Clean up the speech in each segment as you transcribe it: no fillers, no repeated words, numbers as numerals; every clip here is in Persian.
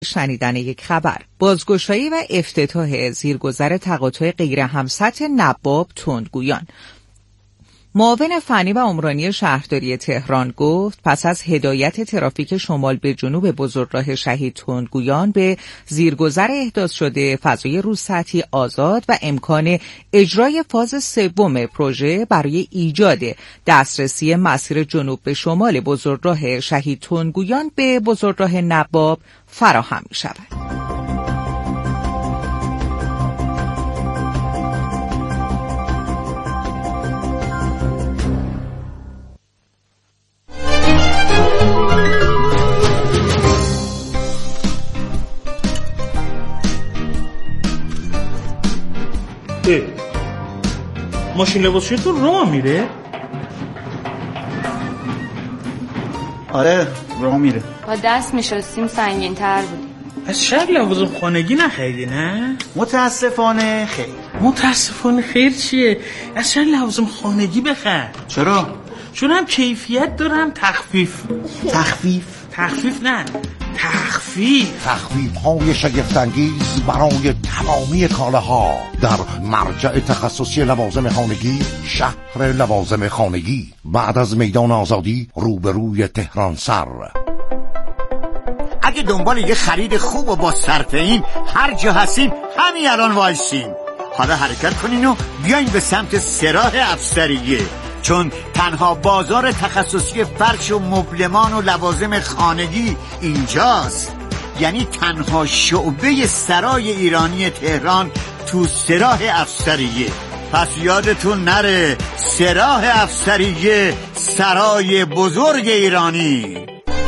شنیدن یک خبر. بازگشایی و افتتاح زیرگذر تقاطع غیر همسطح نباب تندگویان. معاون فنی و عمرانی شهرداری تهران گفت پس از هدایت ترافیک شمال به جنوب بزرگراه شهید تندگویان به زیرگذر احداث شده فضای روسطحی آزاد و امکان اجرای فاز سوم پروژه برای ایجاد دسترسی مسیر جنوب به شمال بزرگراه شهید تندگویان به بزرگراه نباب فراهم می شود. ماشین لباسشویی تو راه میره؟ آره راه میره. با دست میشستیم سنگین تر بود. از شهر لوازم خانگی نخریدی نه؟ متاسفانه خیر. متاسفانه خیر چیه؟ از شهر لوازم خانگی بخر. چرا؟ چون هم کیفیت دارم تخفیف نه تخفیف های شگفت‌انگیز برای تمامی کالاها در مرجع تخصصی لوازم خانگی شهر لوازم خانگی بعد از میدان آزادی روبروی تهران سر. اگه دنبال یه خرید خوب و با صرفه این هر جا هستین همین الان وایسین. حالا حرکت کنین و بیاین به سمت سراح افسریه، چون تنها بازار تخصصی فرش و مبلمان و لوازم خانگی اینجاست. یعنی تنها شعبه سرای ایرانی تهران تو سراح افسریه. پس یادتون نره، سراح افسریه، سرای بزرگ ایرانی.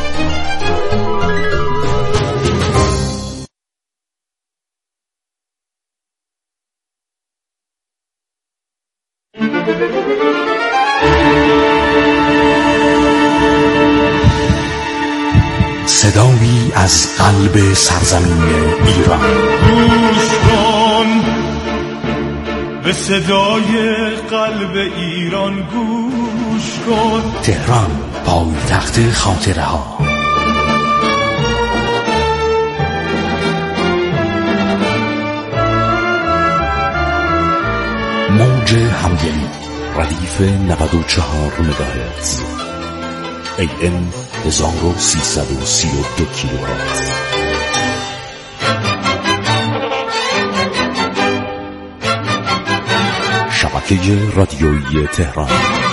صدایی از قلب سرزمین ایران. گوش کن به صدای قلب ایران، گوش کن. تهران پایتخت خاطره ها. موج همدلی ردیف 94 مگاهرتز AM 1332 کیلوهرتز. شبکه رادیویی تهران.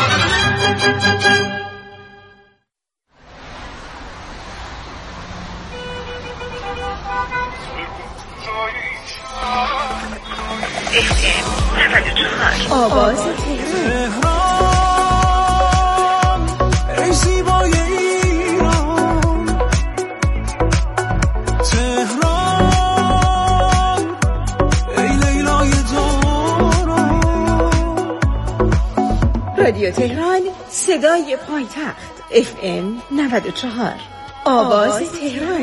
آواز تهران. ای زیبای ایران، تهران ای لیلای داران. رادیو تهران، صدای پایتخت. FM 94 آواز تهران.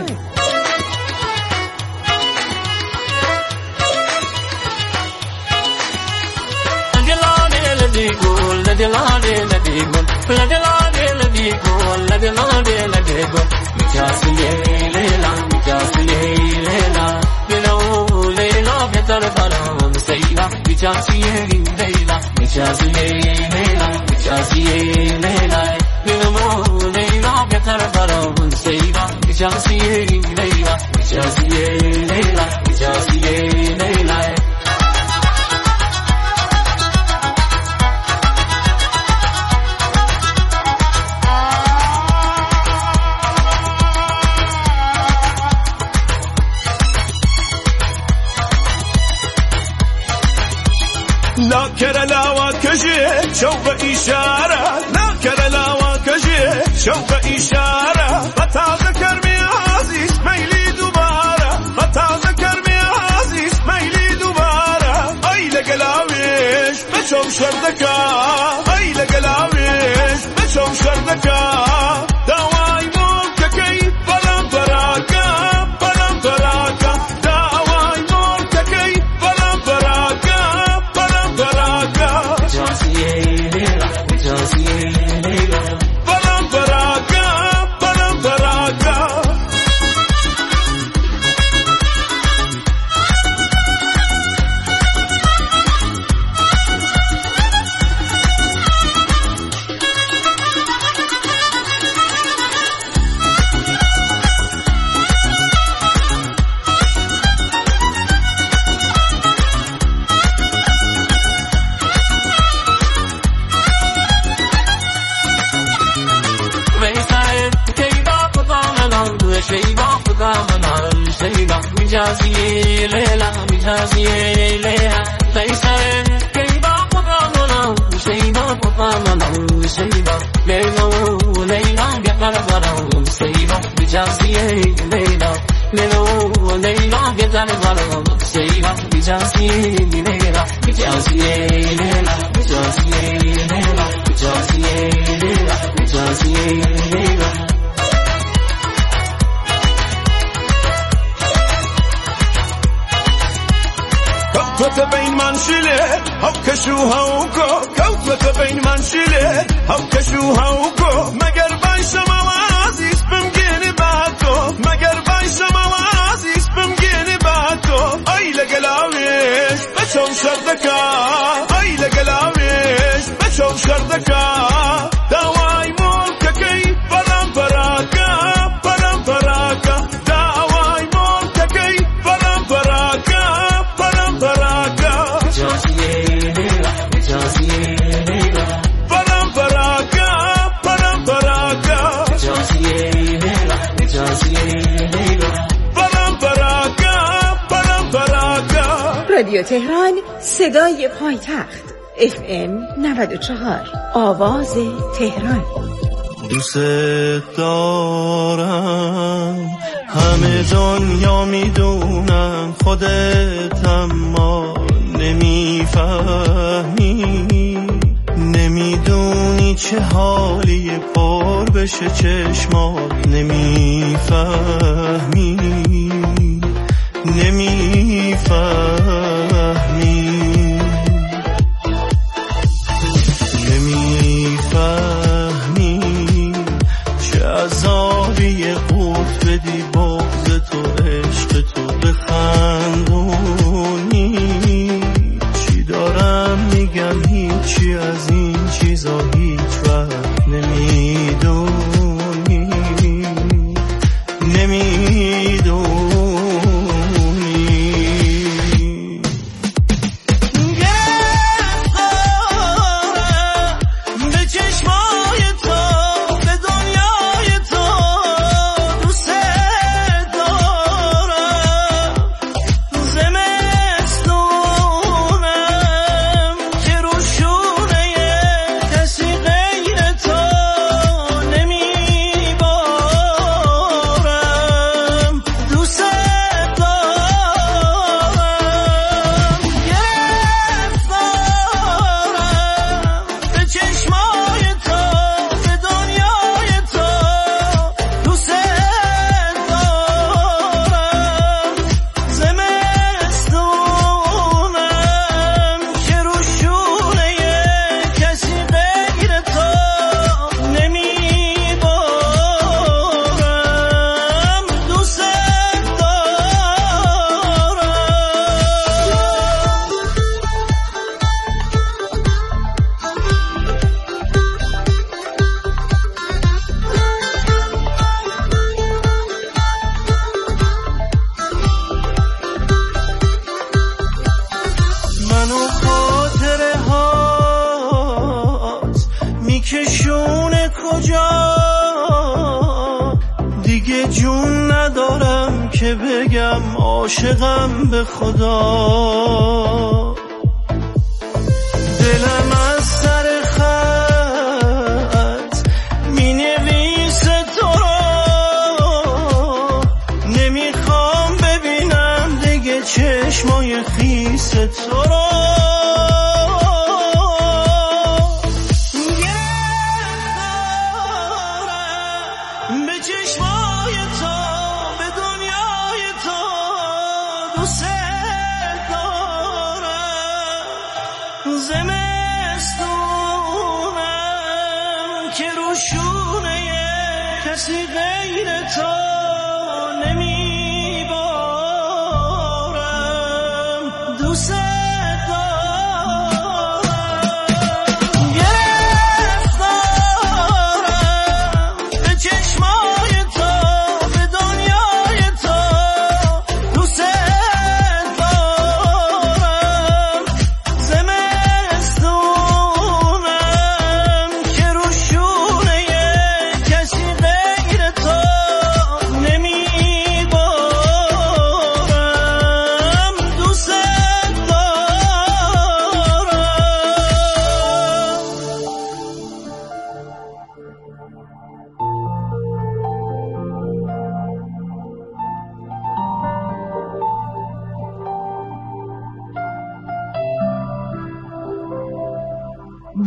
شوق إشارة ناكر الأواكجي شوق إشارة بتذكر عزيز ميلي دوبارة بتذكر عزيز ميلي دوبارة أي لقلاويش بشوم شردكا أي لقلاويش بشوم شردكا دواي موككي بلام براكا بلام براكا دواي موككي بلام براكا بلام براكا سیبا میجازی لیلا میجازی لیلا تیسر کیبا پرامانم سیبا پرامانم سیبا لیلا لیلا بیار برام سیبا میجازی لیلا لیلا لیلا بیار برام سیبا میجازی لیلا میجازی لیلا میجازی لیلا میجازی لیلا میجازی لیلا کوتوت بین من شیله هاو کشو هاوکو کوتوت بین من شیله هاو کشو هاوکو مگر بایشم عزیز بمگینی باتو مگر بایشم عزیز بمگینی باتو ای لگلاویش بچو شردکا ای لگلاویش بچو شردکا داوای ملک کی برام براکا برام براکا داوای ملک کی برام براکا رادیو تهران صدای پایتخت FM 94 آواز تهران. دوست دارم همه دنیا میدونم خودت اما نمیفهمی نمیدونی چه حالی پر بشه چشمات نمیفهمی نمیفهمی نمیفهمی چه عذابی قوت بدی بغض تو عشق تو بخندونی چی دارم میگم هیچی از این چیزا هیچ وقت نمیدونی نمیدونی عاشقم به خدا دلم از سر خط می نویسه تو رو نمیخوام ببینم دیگه چشمای خیس تو رو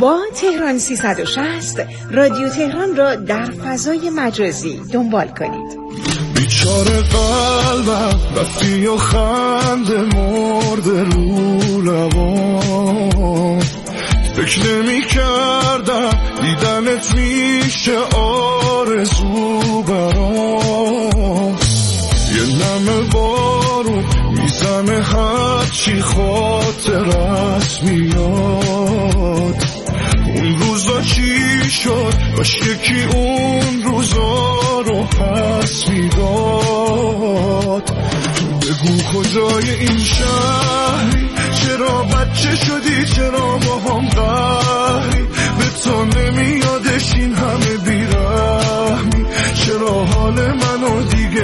با تهران 360 رادیو تهران را در فضای مجازی دنبال کنید. بیچاره قلبم رفتی و خنده مرده رو لبام، فکر نمی کردم دیدنت میشه آرزو برام. یه نم بارون میزنه هرچی خاطرت میاد. اون روزا چی شد؟ باش یکی اون روزا رو پس میداد. بگو کجای این شهری؟ چرا بچه شدی؟ چرا با هم قهری؟ به تو نمیادش این همه بیرحمی؟ چرا حال منو دیگه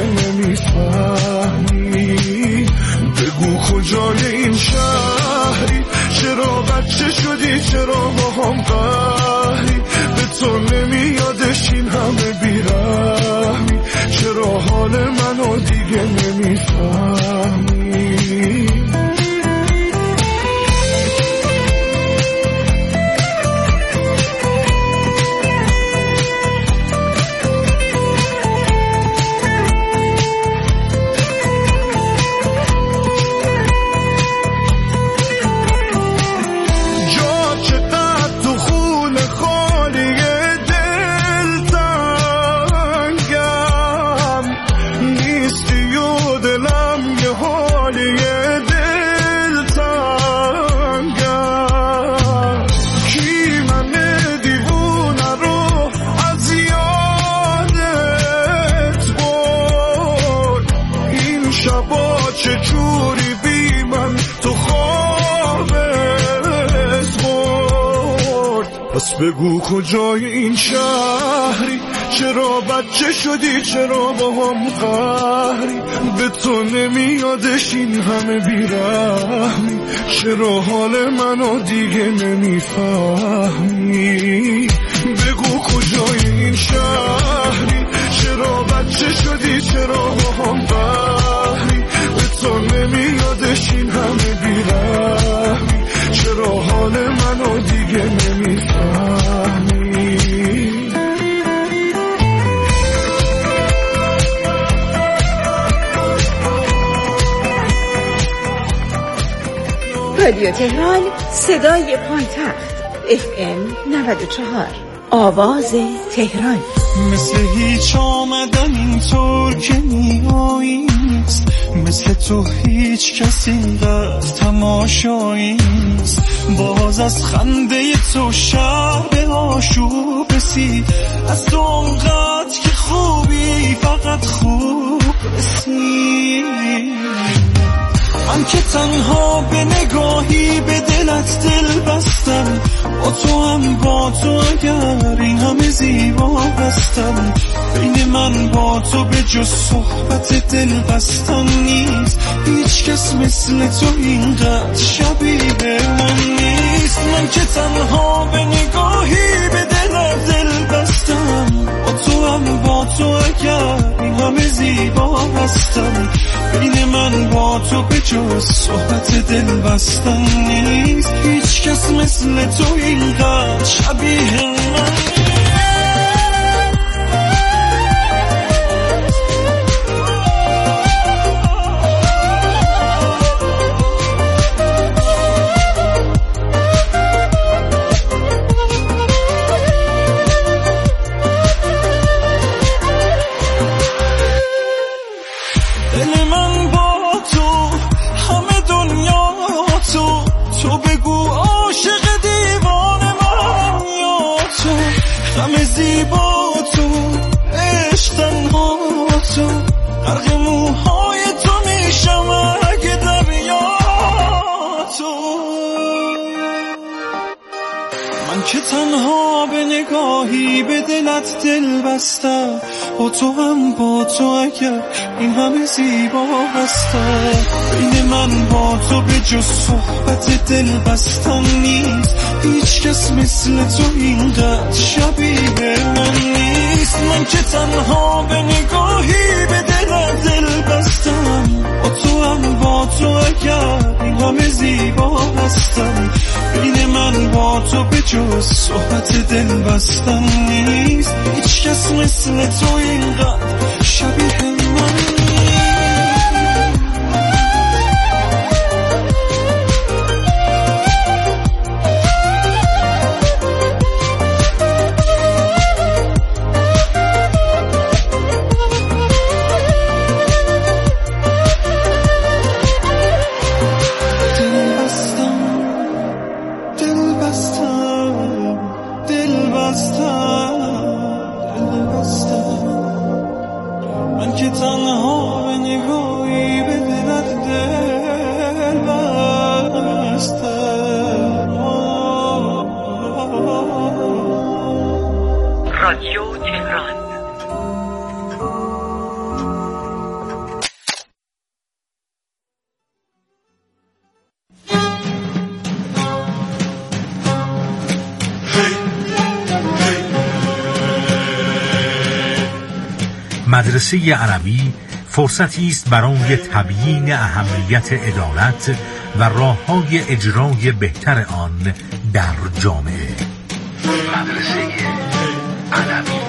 نمیفهمی؟ بگو کجای این شهری؟ چرا بچه شدی؟ چرا با هم قهری؟ به تو نمیادش این همه بیرحمی؟ چرا حال منو دیگه نمیفهمی؟ بگو کجای این شهری؟ چرا بچه شدی؟ چرا با هم قهری؟ به تو نمیادش این همه بیرحمی؟ چرا حال منو دیگه نمیفهمی؟ بگو کجای این شهری؟ چرا بچه شدی؟ چرا با هم قهری؟ به تو نمیادش این همه بیرحمی؟ چرا حال منو دیگه نمیفهمی؟ رادیو تهران صدای پایتخت FM 94 آواز تهران. مثل هیچ آمدن اینطور که میایی نیست، مثل تو هیچ کس اینقدر تماشایی نیست. باز از خنده تو شب آشوب رسید، از تو اونقدر که خوبی فقط خوب رسید. من که تنها به نگاهی به دلت دل بستم، با تو هم با تو اگر این همه زیبا بستم. بین من با تو به جز صحبت دل بستن نیست، هیچ کس مثل تو اینقدر شبیه من نیست. من که تنها به نگاهی به دلت دل بستم، با تو هم با تو اگر این همه زیبا بستم. بین من با تو به جز صحبت دل بستن نیست، هیچ کس مثل تو اینقدر شبیه من نیست. که تنها به نگاهی به دلت دل بستم، با تو هم با تو اگر این همه زیبا بستم. بین من با تو به جز صحبت دل بستن نیست، هیچ کس مثل تو اینقدر شبیه من نیست. من که تنها به نگاهی به دلت دل بستم، با تو هم با تو اگر این همه زیبا هستن. بین من با تو به جز صحبت دل بستن نیست. هیچ کس مثل تو اینقدر شبیه من نیست. مدرسه عربی فرصتی است برای تبیین اهمیت عدالت و راه‌های اجرای بهتر آن در جامعه. مدرسه عربی.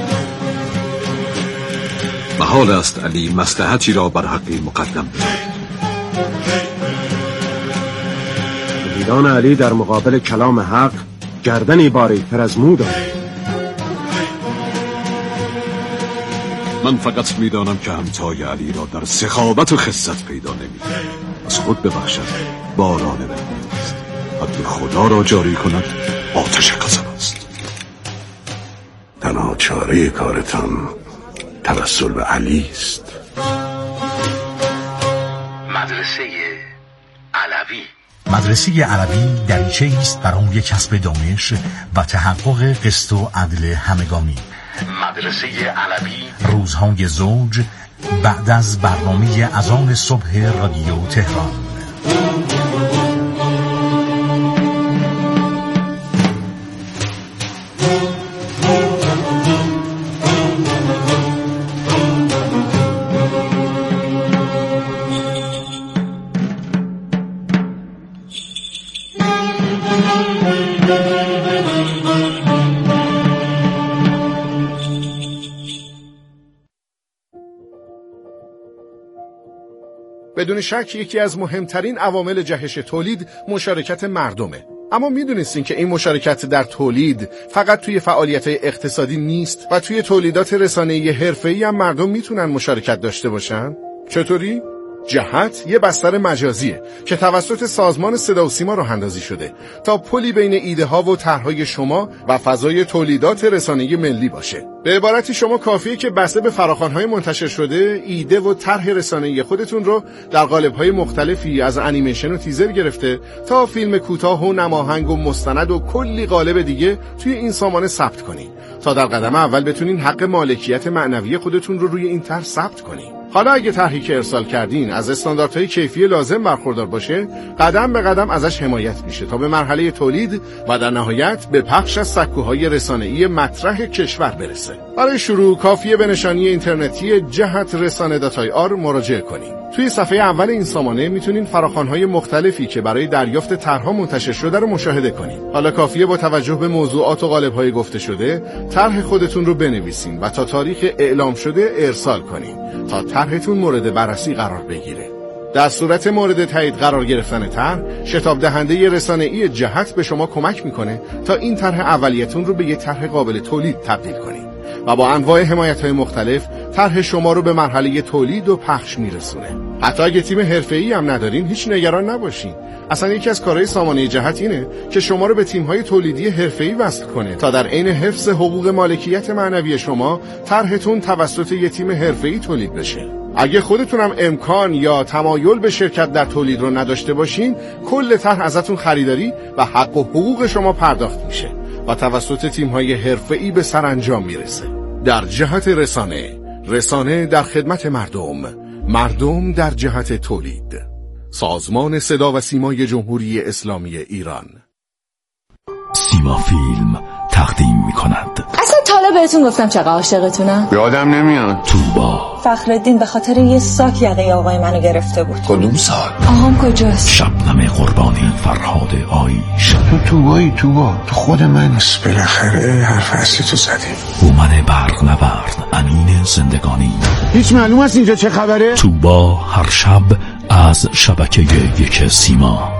محال است علی مصلحتی را بر حقی مقدم بدهد. ویدان علی در مقابل کلام حق گردنی باریک‌تر از مو دارد. من فقط میدانم که همتای علی را در سخاوت و خست پیدا نمی‌کنم. از خود ببخشد باران رحمت است. حد خدا را جاری کند آتش غضب است. تنها چاره کارتان توسل به علی است. مدرسه علوی. مدرسه عربی دریچه است برای کسب دانش و تحقق قسط و عدل همگانی. مدرسه علوی. روزهای زوج بعد از برنامه اذان صبح رادیو تهران. بدون شک یکی از مهمترین عوامل جهش تولید مشارکت مردمه. اما میدونستین که این مشارکت در تولید فقط توی فعالیت‌های اقتصادی نیست و توی تولیدات رسانه‌ای حرفه‌ای هم مردم میتونن مشارکت داشته باشن؟ چطوری؟ جهت یه بستر مجازیه که توسط سازمان صدا و سیما راه اندازی شده تا پلی بین ایده ها و طرحهای شما و فضای تولیدات رسانه‌ای ملی باشه. به عبارتی شما کافیه که بسته به فراخوان‌های منتشر شده ایده و طرح رسانه‌ای خودتون رو در قالب‌های مختلفی از انیمیشن و تیزر گرفته تا فیلم کوتاه و نماهنگ و مستند و کلی قالب دیگه توی این سامانه ثبت کنید تا در قدم اول بتونین حق مالکیت معنوی خودتون رو روی این طرح ثبت کنید. حالا اگه طرحی که ارسال کردین از استانداردهای کیفی لازم برخوردار باشه، قدم به قدم ازش حمایت میشه تا به مرحله تولید و در نهایت به پخش از سکوهای رسانه‌ای مطرح کشور برسه. برای شروع کافیه به نشانی اینترنتی جهت رسانه.ir مراجعه کنید. توی صفحه اول این سامانه میتونین فراخوان‌های مختلفی که برای دریافت طرح‌ها منتشر شده رو مشاهده کنید. حالا کافیه با توجه به موضوعات و قالب‌های گفته شده، طرح خودتون رو بنویسین و تا تاریخ اعلام شده ارسال کنین تا طرحتون مورد بررسی قرار بگیره. در صورت مورد تایید قرار گرفتن طرح، شتاب دهنده رسانه‌ای جهت به شما کمک میکنه تا این طرح اولیتون رو به یه طرح قابل تولید تبدیل کنید و با انواع حمایت‌های مختلف طرح شما رو به مرحله تولید و پخش میرسونه. حتی اگه تیم حرفه‌ای هم ندارین هیچ نگران نباشین. اصلا یکی از کارهای سامانه جهت اینه که شما رو به تیم‌های تولیدی حرفه‌ای وصل کنه تا در عین حفظ حقوق مالکیت معنوی شما طرحتون توسط یه تیم حرفه‌ای تولید بشه. اگه خودتون هم امکان یا تمایل به شرکت در تولید رو نداشته باشین، کل طرح ازتون خریداری و حق و حقوق شما پرداخت میشه و توسط تیم‌های حرفه‌ای به سرانجام میرسه. در جهت رسانه در خدمت مردم در جهت تولید. سازمان صدا و سیمای جمهوری اسلامی ایران. سیما فیلم تقدیم می‌کند. اصلا تا حالا بهتون گفتم چقدر عاشقتونم. یادم نمیاد. توبا. فخرالدین به خاطر یه ساک یقه آقای منو گرفته بود. کدوم ساک؟ آهام کجاست؟ شبنم قربانی، فرهاد آیش. توبا تو خود من. بالاخره هر فصلی تو زدیم. هومن برق نورد، امین زندگانی. هیچ معلوم است اینجا چه خبره؟ توبا هر شب از شبکه یک سیما.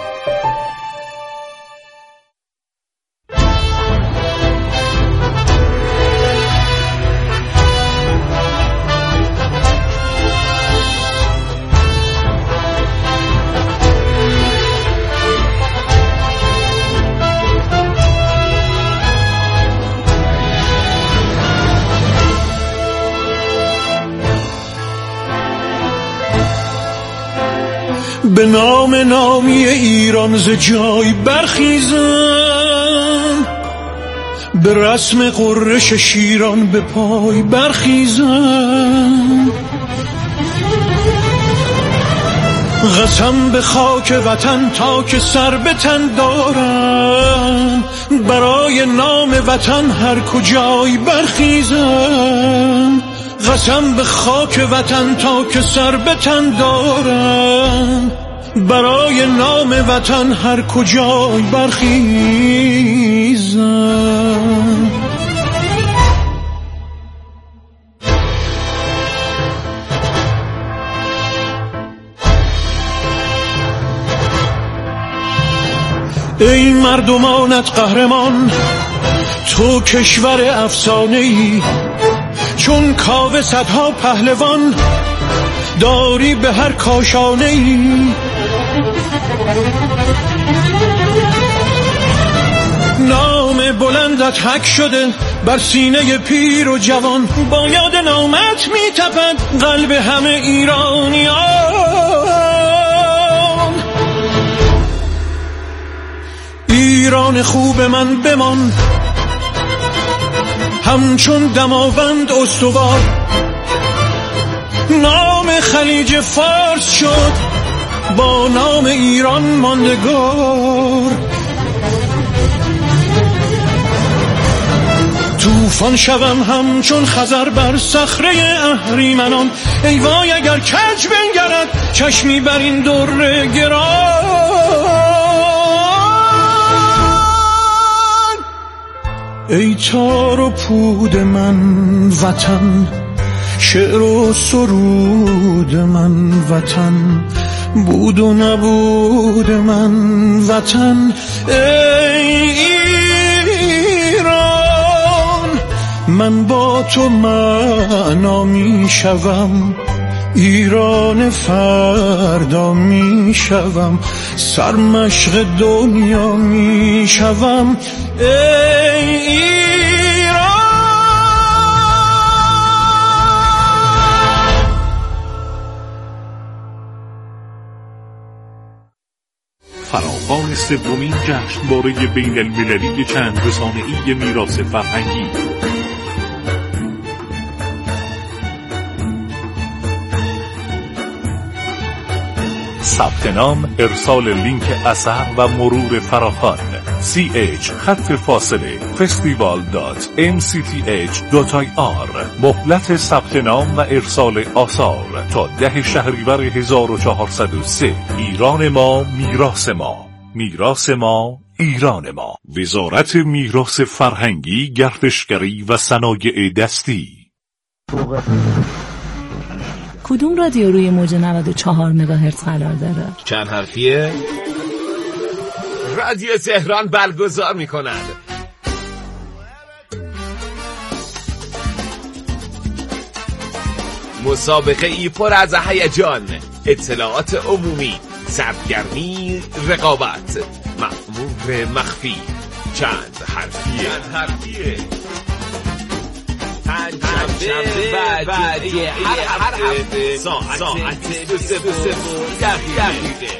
به نام نامی ایران ز جای برخیزم، به رسم قررش شیران به پای برخیزم. قسم به خاک وطن تا که سر به تن دارم، برای نام وطن هر کجای برخیزم. قسم به خاک وطن تا که سر به تن دارم، برای نام وطن هر کجای برخیزم. ای مردمانت قهرمان، تو کشور افسانه‌ای، چون کاوه صدها پهلوان داری به هر کاشانه‌ای. نام بلندت حک شده بر سینه پیر و جوان، با یاد نامت میتپد قلب همه ایرانیان. ایران خوب من بمان، همچون دماوند استوار. نام خلیج فارس شد با نام ایران ماندگار. طوفان شوم همچون خزر بر صخره اهریمنان، ای وای اگر کج بنگرد چشمی بر این در گران. ای تار و پود من وطن، شعر و سرود من وطن، بود و نبود من وطن. ای ایران، من با تو معنا می شوم، ایران فردا می شوم، سرمشق دنیا می شوم. ای ایران. فراخوان سومین جشنواره بین المللی چند رسانه‌ای میراث فرهنگی. ثبت نام، ارسال لینک اثر و مرور فراخوان. ch@festival.mcth.ir. مهلت ثبت نام و ارسال آثار تا 10 شهریور 1403. ایران ما، میراث ما، میراث ما، ایران ما. وزارت میراث فرهنگی، گردشگری و صنایع دستی. کدوم رادیو روی موج 94 مگاهرتز قرار داره؟ چند حرفیه؟ رادیو تهران برگزار می‌کند. مسابقه ای پر از هیجان، اطلاعات عمومی، سرگرمی، رقابت، مأمور مخفی، چند حرفیه. پنجشنبه بعد هر هفته ساعت 23:03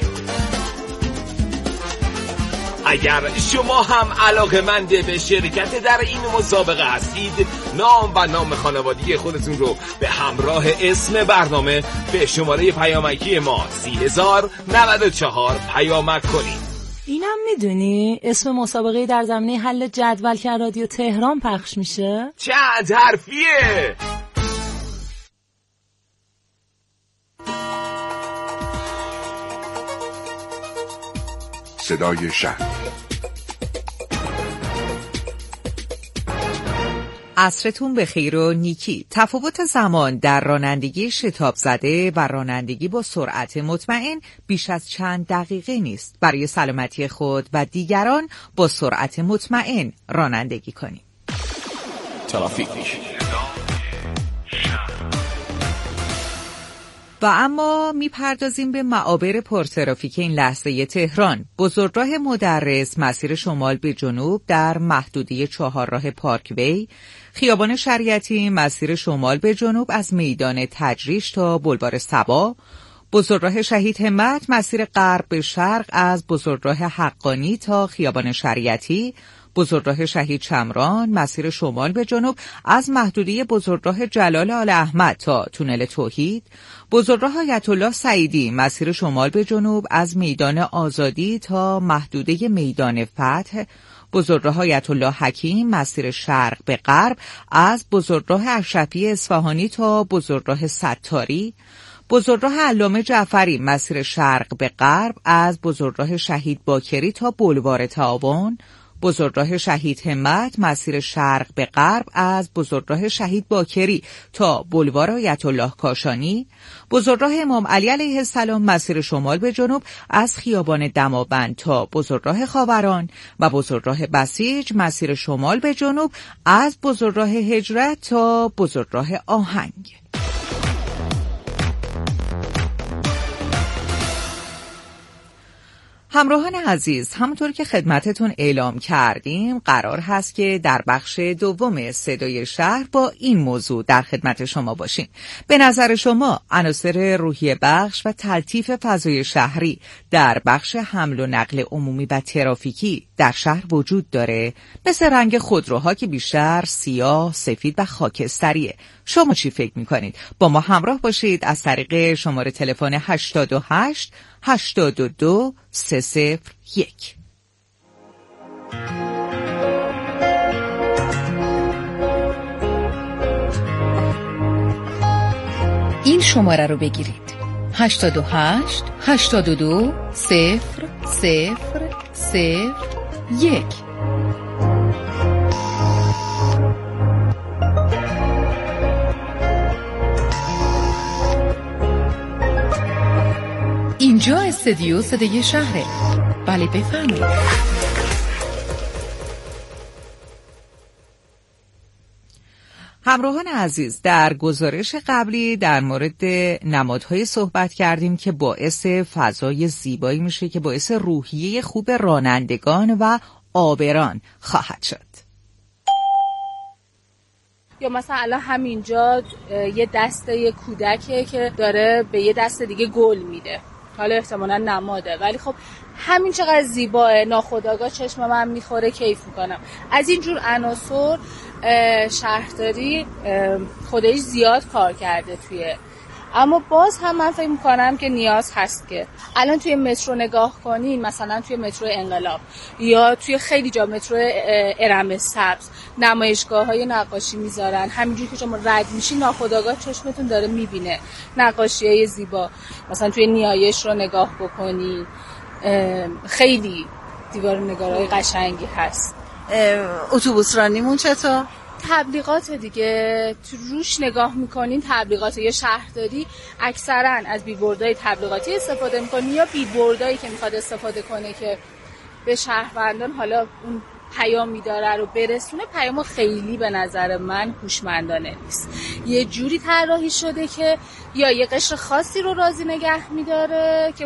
اگر شما هم علاقه‌مند به شرکت در این مسابقه هستید، نام و نام خانوادگی خودتون رو به همراه اسم برنامه به شماره پیامکی ما 30,094 پیامک کنید. اینم میدونی اسم مسابقه در زمینه حل جدول که رادیو تهران پخش میشه؟ چند حرفیه؟ صدای شهر. عصرتون بخیر و نیکی. تفاوت زمان در رانندگی شتاب زده و رانندگی با سرعت مطمئن بیش از چند دقیقه نیست. برای سلامتی خود و دیگران با سرعت مطمئن رانندگی کنید. ترافیک. و اما میپردازیم به معابر پرترافیک این لحظه تهران. بزرگراه مدرس مسیر شمال به جنوب در محدوده چهارراه پارکوی، خیابان شریعتی مسیر شمال به جنوب از میدان تجریش تا بلوار صبا، بزرگراه شهید همت مسیر غرب به شرق از بزرگراه حقانی تا خیابان شریعتی، بزرگراه شهید شمران مسیر شمال به جنوب از محدوده بزرگراه جلال آل احمد تا تونل توحید، بزرگراه آیت الله سعیدی مسیر شمال به جنوب از میدان آزادی تا محدوده میدان فتح، بزرگراه آیت الله حکیم مسیر شرق به غرب از بزرگراه اشرفی اصفهانی تا بزرگراه ستاری، بزرگراه علامه جعفری مسیر شرق به غرب از بزرگراه شهید باکری تا بلوار تعاون، بزرگراه شهید همت مسیر شرق به غرب از بزرگراه شهید باکری تا بلوار آیت الله کاشانی، بزرگراه امام علی علیه السلام مسیر شمال به جنوب از خیابان دماوند تا بزرگراه خاوران و بزرگراه بسیج مسیر شمال به جنوب از بزرگراه هجرت تا بزرگراه آهنگ. همراهان عزیز، همونطور که خدمتتون اعلام کردیم قرار هست که در بخش دوم صدای شهر با این موضوع در خدمت شما باشیم. به نظر شما عناصر روحیه بخش و تلطیف فضای شهری در بخش حمل و نقل عمومی و ترافیکی در شهر وجود داره؟ مثل رنگ خودروها که بیشتر سیاه، سفید و خاکستریه. شما چی فکر میکنید؟ با ما همراه باشید از طریق شماره تلفن 88 82 301. این شماره رو بگیرید: 88 82 0001. اینجا استودیو صدای شهره. بله بفرمایید. همراهان عزیز، در گزارش قبلی در مورد نمادهای صحبت کردیم که باعث فضای زیبایی میشه که باعث روحیه خوب رانندگان و عابران خواهد شد. یا مثلا الان همینجا یه دسته یه کودکه که داره به یه دسته دیگه گل میده، حالا احتمالاً نماده، ولی خب همین چقدر زیباه، ناخودآگاه چشم من میخوره، کیف میکنم. از اینجور عناصر شهرداری خودش زیاد کار کرده توی، اما باز هم من فکر میکنم که نیاز هست که الان توی مترو نگاه کنین، مثلا توی مترو انقلاب یا توی خیلی جا مترو ارم سبز نمایشگاه‌های نقاشی میذارن، همینجوری که شما رد میشین ناخودآگاه چشمتون داره میبینه نقاشی‌های زیبا. مثلا توی نیایش رو نگاه بکنین، خیلی دیوار نگارهای قشنگی هست. اتوبوس رانیمون چطور؟ تبلیغات دیگه تو روش نگاه میکنین، تبلیغات یا شهرداری اکثرا از بیلبوردهای تبلیغاتی استفاده میکنه یا بیلبوردهایی که میخواد استفاده کنه که به شهروندان حالا اون پیامی داره رو برسونه. پیامو خیلی به نظر من هوشمندانه نیست، یه جوری طراحی شده که یا یه قشر خاصی رو راضی نگه میداره که